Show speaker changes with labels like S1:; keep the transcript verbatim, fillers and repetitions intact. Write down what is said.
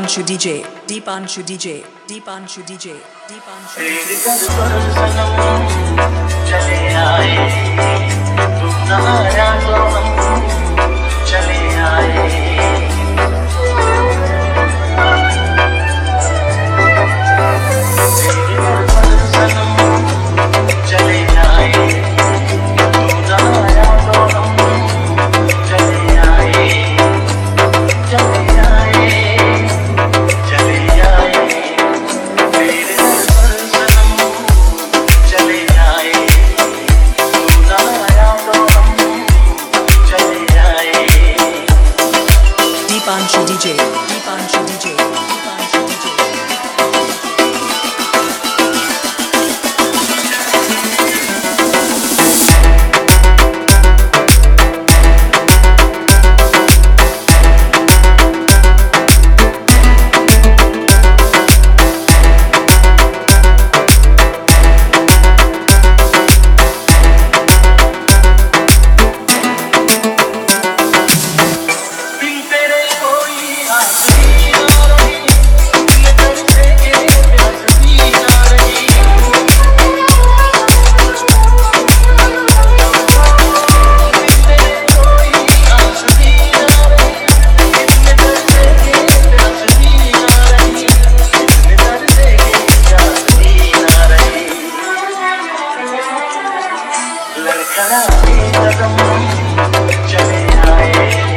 S1: Deepanshu D J, Deepanshu D J, Deepanshu D J, Deepanshu D J.
S2: चले आए तुम ना आया तो हम चले आए चले आए तुम ना आया तो हम चले आए चले आए चले आए मेरे पर सनम चले आए तुम ना आया तो हम चले आए
S1: Deepanshu D J, Deepanshu D J, Deepanshu D J.
S2: लड़खड़ाए कदम चले आए